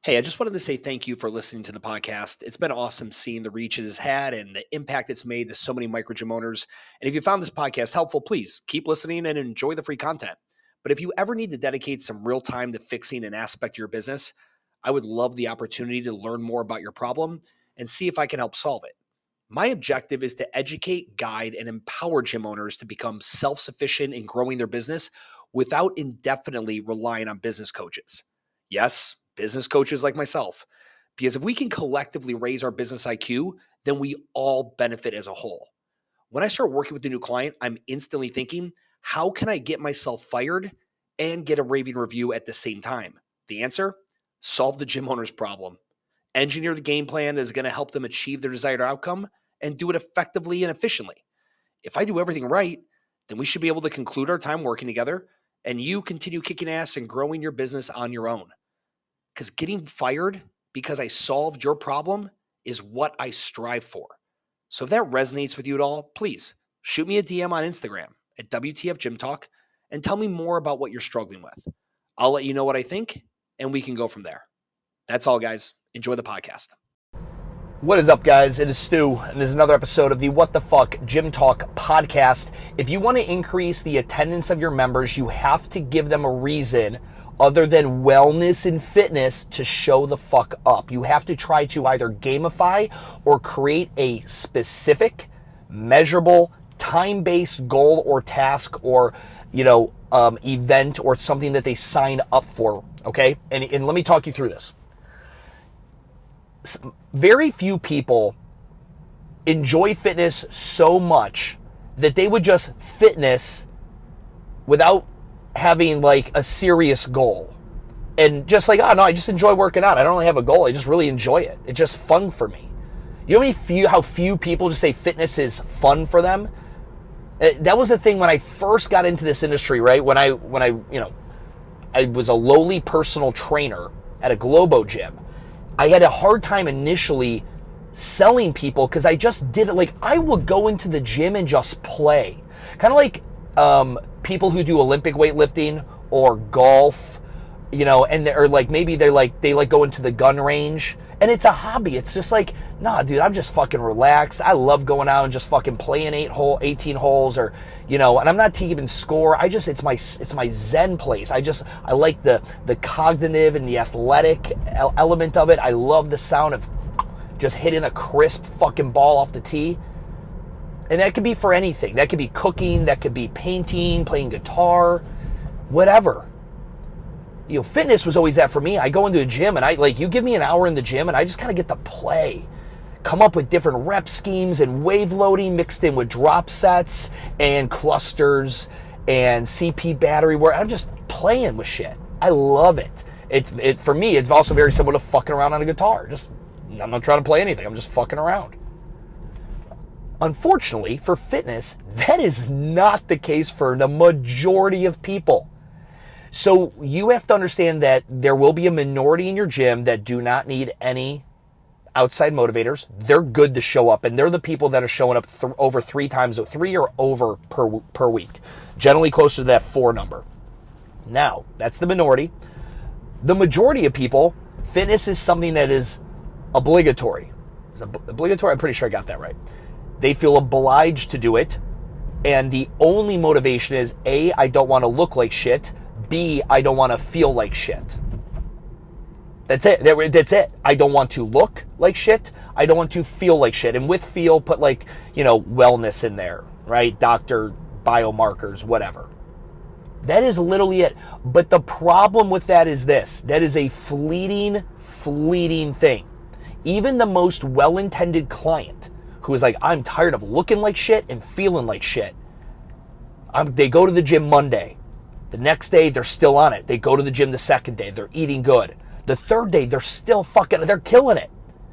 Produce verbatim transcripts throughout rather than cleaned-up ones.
Hey, I just wanted to say thank you for listening to the podcast. It's been awesome seeing the reach it has had and the impact it's made to so many micro gym owners. And if you found this podcast helpful, please keep listening and enjoy the free content. But if you ever need to dedicate some real time to fixing an aspect of your business, I would love the opportunity to learn more about your problem and see if I can help solve it. My objective is to educate, guide, and empower gym owners to become self-sufficient in growing their business without indefinitely relying on business coaches. Yes, business coaches like myself. Because if we can collectively raise our business I Q, then we all benefit as a whole. When I start working with a new client, I'm instantly thinking, how can I get myself fired and get a raving review at the same time? The answer? Solve the gym owner's problem. Engineer the game plan that is going to help them achieve their desired outcome and do it effectively and efficiently. If I do everything right, then we should be able to conclude our time working together and you continue kicking ass and growing your business on your own. Because getting fired because I solved your problem is what I strive for. So if that resonates with you at all, please shoot me a D M on Instagram at W T F Gym Talk and tell me more about what you're struggling with. I'll let you know what I think and we can go from there. That's all, guys. Enjoy the podcast. What is up, guys? It is Stu, and this is another episode of the What the Fuck Gym Talk podcast. If you want to increase the attendance of your members, you have to give them a reason other than wellness and fitness to show the fuck up. You have to try to either gamify or create a specific, measurable, time-based goal or task or, you know, um, event or something that they sign up for, okay? And, and let me talk you through this. Very few people enjoy fitness so much that they would just fitness without having like a serious goal. And just like, oh no, I just enjoy working out. I don't really have a goal. I just really enjoy it. It's just fun for me. You know how, many few, how few people just say fitness is fun for them? That was the thing when I first got into this industry, right? When I, when I, you know, I was a lowly personal trainer at a Globo gym. I had a hard time initially selling people because I just did it. Like, I would go into the gym and just play. Kind of like um, people who do Olympic weightlifting or golf, you know, and or like maybe they're like, they like go into the gun range and it's a hobby. It's just like, nah, dude, I'm just fucking relaxed. I love going out and just fucking playing eight hole, eighteen holes or, you know, and I'm not keeping score. I just, it's my, it's my Zen place. I just, I like the, the cognitive and the athletic element of it. I love the sound of just hitting a crisp fucking ball off the tee. And that could be for anything. That could be cooking. That could be painting, playing guitar, whatever. You know, fitness was always that for me. I go into a gym and I like, you give me an hour in the gym and I just kind of get to play. Come up with different rep schemes and wave loading mixed in with drop sets and clusters and C P battery work. I'm just playing with shit. I love it. It, it for me, it's also very similar to fucking around on a guitar. Just, I'm not trying to play anything. I'm just fucking around. Unfortunately, for fitness, that is not the case for the majority of people. So you have to understand that there will be a minority in your gym that do not need any outside motivators. They're good to show up, and they're the people that are showing up th- over three times, three or over per per week, generally closer to that four number. Now, that's the minority. The majority of people, fitness is something that is obligatory. Is it obligatory? I'm pretty sure I got that right. They feel obliged to do it, and the only motivation is A, I don't want to look like shit, B, I don't want to feel like shit. That's it. That's it. I don't want to look like shit. I don't want to feel like shit. And with feel, put like, you know, wellness in there, right? Doctor, biomarkers, whatever. That is literally it. But the problem with that is this. That is a fleeting, fleeting thing. Even the most well-intended client who is like, I'm tired of looking like shit and feeling like shit. I'm, they go to the gym Monday. The next day, they're still on it. They go to the gym the second day. They're eating good. The third day, they're still fucking, they're killing it.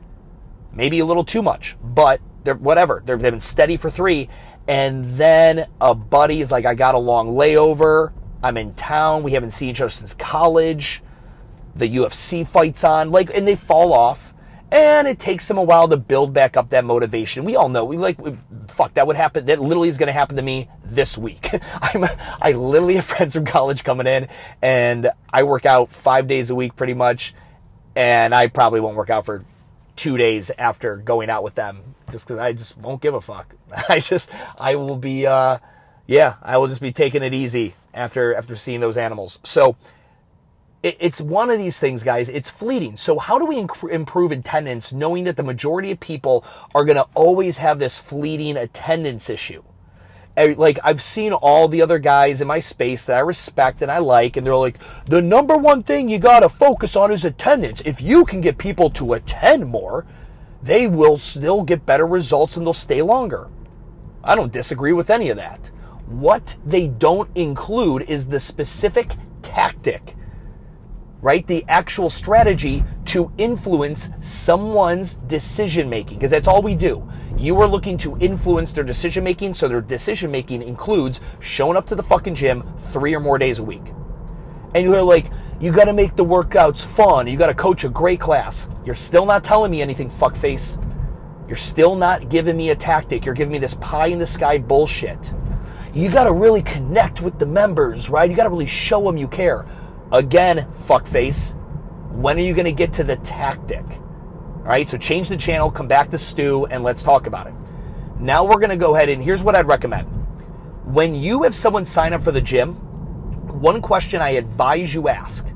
Maybe a little too much, but they're whatever. They're, they've been steady for three. And then a buddy is like, I got a long layover. I'm in town. We haven't seen each other since college. The U F C fight's on. Like, and they fall off. And it takes them a while to build back up that motivation. We all know, we like, we, fuck, that would happen. That literally is going to happen to me this week. I'm, I literally have friends from college coming in, and I work out five days a week pretty much. And I probably won't work out for two days after going out with them, just because I just won't give a fuck. I just, I will be, uh, yeah, I will just be taking it easy after after seeing those animals. So it, it's one of these things, guys. It's fleeting. So how do we inc- improve attendance, knowing that the majority of people are going to always have this fleeting attendance issue? Like, I've seen all the other guys in my space that I respect and I like, and they're like, the number one thing you got to focus on is attendance. If you can get people to attend more, they will still get better results and they'll stay longer. I don't disagree with any of that. What they don't include is the specific tactic, right? The actual strategy to influence someone's decision making, because that's all we do. You are looking to influence their decision making, so their decision making includes showing up to the fucking gym three or more days a week. And you're like, you got to make the workouts fun. You got to coach a great class. You're still not telling me anything, fuckface. You're still not giving me a tactic. You're giving me this pie in the sky bullshit. You got to really connect with the members, right? You got to really show them you care. Again, fuckface, when are you going to get to the tactic? All right, so change the channel, come back to Stu, and let's talk about it. Now we're going to go ahead, and here's what I'd recommend. When you have someone sign up for the gym, one question I advise you ask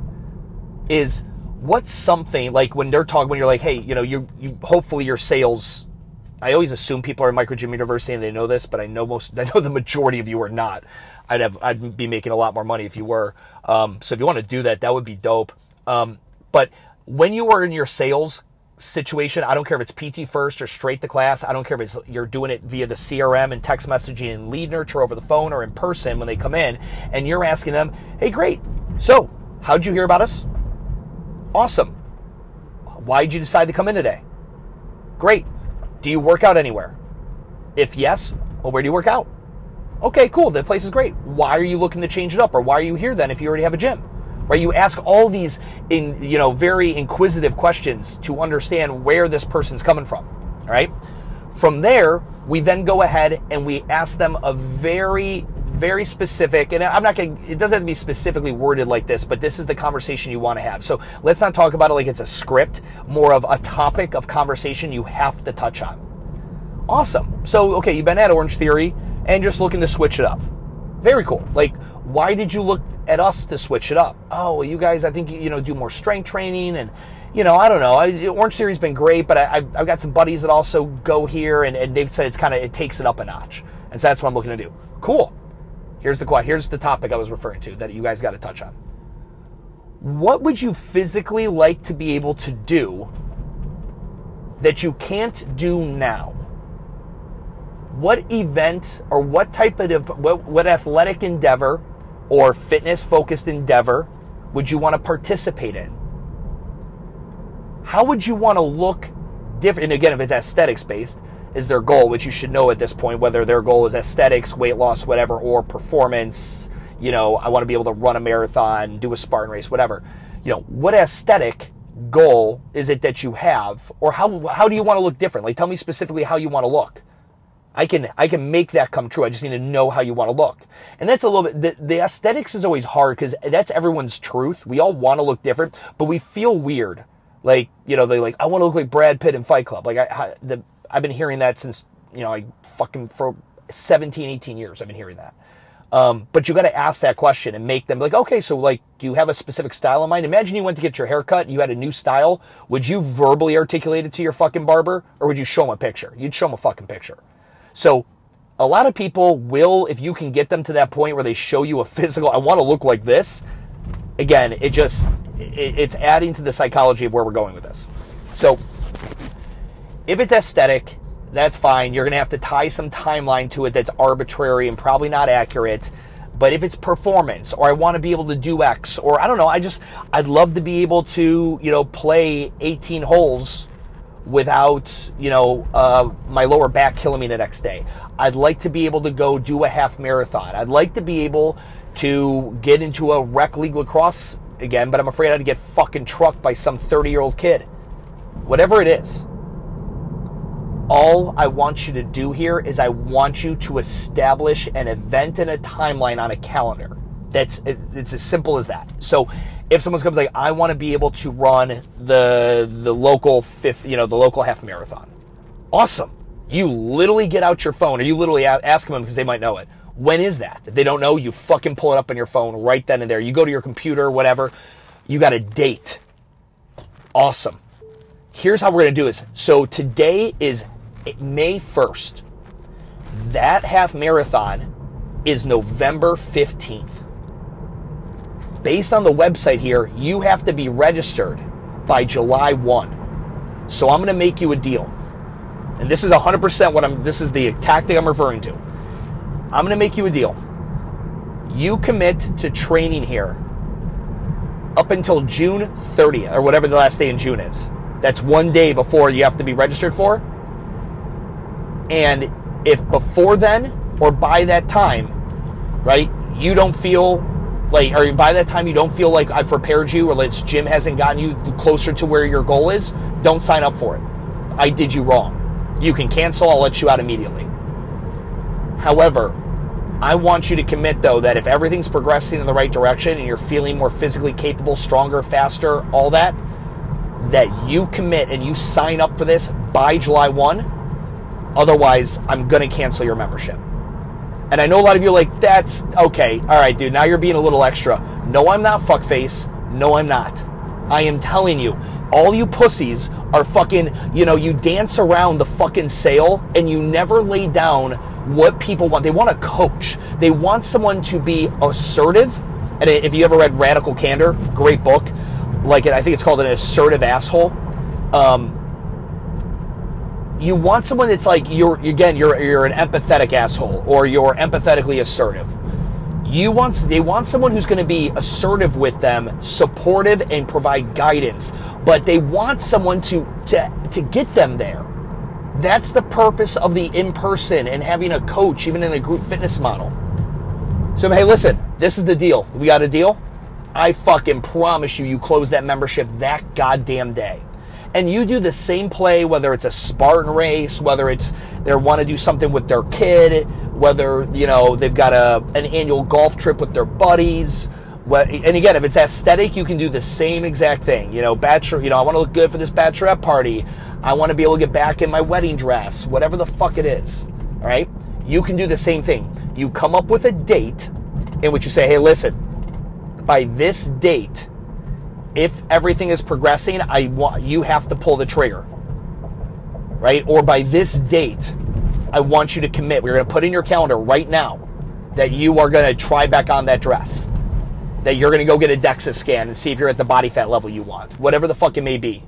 is, what's something, like when they're talking, when you're like, hey, you know, you you hopefully your sales, I always assume people are in Micro Gym University and they know this, but I know most, I know the majority of you are not. I'd have, I'd be making a lot more money if you were. Um, so if you want to do that, that would be dope. Um, but when you are in your sales situation, I don't care if it's P T first or straight to class. I don't care if it's you're doing it via the C R M and text messaging and lead nurture over the phone or in person when they come in, and you're asking them, hey, great. So how'd you hear about us? Awesome. Why'd you decide to come in today? Great. Do you work out anywhere? If yes, well, where do you work out? Okay, cool. That place is great. Why are you looking to change it up? Or why are you here then if you already have a gym? Right? You ask all these in, you know, very inquisitive questions to understand where this person's coming from. All right. From there, we then go ahead and we ask them a very, very specific, and I'm not going to, it doesn't have to be specifically worded like this, but this is the conversation you want to have. So let's not talk about it like it's a script, more of a topic of conversation you have to touch on. Awesome. So, okay, you've been at Orange Theory and just looking to switch it up. Very cool. Like, why did you look at us to switch it up? Oh, well, you guys, I think, you know, do more strength training and, you know, I don't know. I, Orange Theory's been great, but I, I've got some buddies that also go here, and, and they've said it's kind of, it takes it up a notch. And so that's what I'm looking to do. Cool. Here's the here's the topic I was referring to that you guys got to touch on. What would you physically like to be able to do that you can't do now? What event or what type of what, what athletic endeavor or fitness-focused endeavor would you want to participate in? How would you want to look different? And again, if it's aesthetics-based, is their goal, which you should know at this point, whether their goal is aesthetics, weight loss, whatever, or performance. You know, I want to be able to run a marathon, do a Spartan race, whatever. You know, what aesthetic goal is it that you have, or how how do you want to look different? Like, tell me specifically how you want to look. I can I can make that come true. I just need to know how you want to look. And that's a little bit, the, the aesthetics is always hard because that's everyone's truth. We all want to look different, but we feel weird. Like, you know, they like, I want to look like Brad Pitt in Fight Club. Like, I, I the I've been hearing that since, you know, I fucking, for seventeen, eighteen years, I've been hearing that. Um, but you got to ask that question and make them like, okay, so like, do you have a specific style in mind? Imagine you went to get your hair cut, you had a new style. Would you verbally articulate it to your fucking barber, or would you show them a picture? You'd show them a fucking picture. So a lot of people will, if you can get them to that point where they show you a physical, I want to look like this. Again, it just, it, it's adding to the psychology of where we're going with this. So if it's aesthetic, that's fine. You're going to have to tie some timeline to it that's arbitrary and probably not accurate. But if it's performance, or I want to be able to do X, or I don't know, I just, I'd love to be able to, you know, play eighteen holes without, you know, uh, my lower back killing me the next day. I'd like to be able to go do a half marathon. I'd like to be able to get into a rec league lacrosse again, but I'm afraid I'd get fucking trucked by some thirty-year-old kid. Whatever it is. All I want you to do here is I want you to establish an event and a timeline on a calendar. That's, it's as simple as that. So if someone comes like, I want to be able to run the the local fifth, you know, the local half marathon. Awesome. You literally get out your phone, or you literally ask them because they might know it. When is that? If they don't know, you fucking pull it up on your phone right then and there. You go to your computer, whatever. You got a date. Awesome. Here's how we're going to do this. So today is May first. That half marathon is November fifteenth. Based on the website here, you have to be registered by July first. So I'm going to make you a deal. And this is one hundred percent what I'm, this is the tactic I'm referring to. I'm going to make you a deal. You commit to training here up until June thirtieth, or whatever the last day in June is. That's one day before you have to be registered for. And if before then or by that time, right, you don't feel like, or by that time you don't feel like I've prepared you, or like Jim hasn't gotten you closer to where your goal is, don't sign up for it. I did you wrong. You can cancel, I'll let you out immediately. However, I want you to commit, though, that if everything's progressing in the right direction and you're feeling more physically capable, stronger, faster, all that, that you commit and you sign up for this by July first. Otherwise, I'm going to cancel your membership. And I know a lot of you are like, that's okay. All right, dude, now you're being a little extra. No, I'm not, fuckface. No, I'm not. I am telling you, all you pussies are fucking, you know, you dance around the fucking sale and you never lay down what people want. They want a coach. They want someone to be assertive. And if you ever read Radical Candor, great book. Like, I think it's called An Assertive Asshole. Um, you want someone that's like, you're again, you're you're an empathetic asshole, or you're empathetically assertive. You want, they want someone who's going to be assertive with them, supportive, and provide guidance. But they want someone to to to get them there. That's the purpose of the in-person and having a coach, even in a group fitness model. So, hey, listen, this is the deal. We got a deal? I fucking promise you, you close that membership that goddamn day. And you do the same play, whether it's a Spartan race, whether it's they want to do something with their kid, whether, you know, they've got a an annual golf trip with their buddies. And again, if it's aesthetic, you can do the same exact thing. You know, bachelor, you know, I want to look good for this bachelorette party. I want to be able to get back in my wedding dress, whatever the fuck it is. All right? You can do the same thing. You come up with a date in which you say, hey, listen, by this date, if everything is progressing, I want you have to pull the trigger, right? Or by this date, I want you to commit. We're going to put in your calendar right now that you are going to try back on that dress, that you're going to go get a DEXA scan and see if you're at the body fat level you want, whatever the fuck it may be.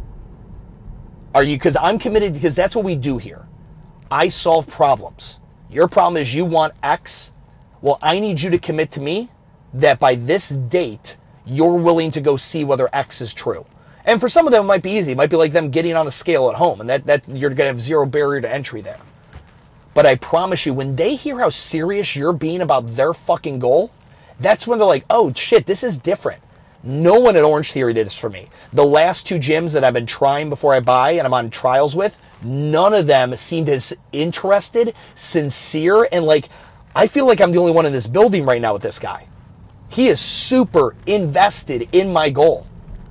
Are you? Because I'm committed, because that's what we do here. I solve problems. Your problem is you want X. Well, I need you to commit to me that by this date, you're willing to go see whether X is true. And for some of them, it might be easy. It might be like them getting on a scale at home, and that, that you're going to have zero barrier to entry there. But I promise you, when they hear how serious you're being about their fucking goal, that's when they're like, oh, shit, this is different. No one at Orange Theory did this for me. The last two gyms that I've been trying before I buy and I'm on trials with, none of them seemed as interested, sincere, and like, I feel like I'm the only one in this building right now with this guy. He is super invested in my goal.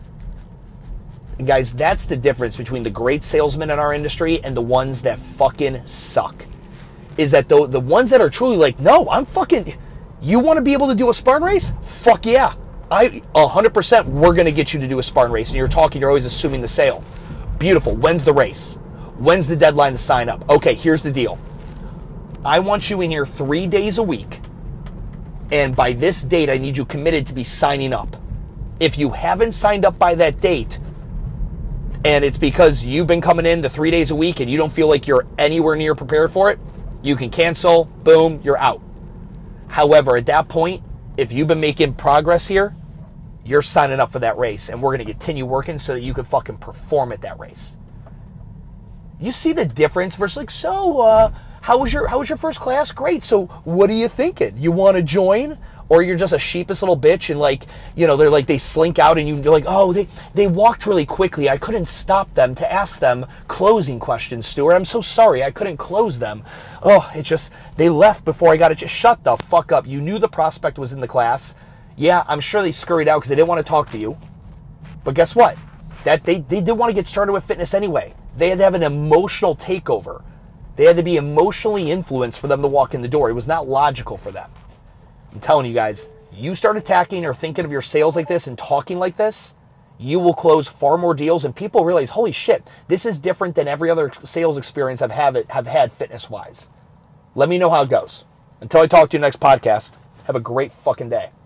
And guys, that's the difference between the great salesmen in our industry and the ones that fucking suck. Is that the, the ones that are truly like, no, I'm fucking, you want to be able to do a Spartan race? Fuck yeah. I, one hundred percent, we're going to get you to do a Spartan race. And you're talking, you're always assuming the sale. Beautiful. When's the race? When's the deadline to sign up? Okay, here's the deal. I want you in here three days a week. And by this date, I need you committed to be signing up. If you haven't signed up by that date, and it's because you've been coming in the three days a week and you don't feel like you're anywhere near prepared for it, you can cancel, boom, you're out. However, at that point, if you've been making progress here, you're signing up for that race, and we're going to continue working so that you can fucking perform at that race. You see the difference versus like, so, uh, how was your how was your first class? Great. So what are you thinking? You want to join? Or you're just a sheepish little bitch and like, you know, they're like, they slink out and you're like, oh, they, they walked really quickly. I couldn't stop them to ask them closing questions, Stuart. I'm so sorry. I couldn't close them. Oh, it just, they left before I got it. Just shut the fuck up. You knew the prospect was in the class. Yeah, I'm sure they scurried out because they didn't want to talk to you. But guess what? That they, they did want to get started with fitness anyway. They had to have an emotional takeover. They had to be emotionally influenced for them to walk in the door. It was not logical for them. I'm telling you guys, you start attacking or thinking of your sales like this and talking like this, you will close far more deals, and people realize, holy shit, this is different than every other sales experience I've have, it, have had fitness-wise. Let me know how it goes. Until I talk to you next podcast, have a great fucking day.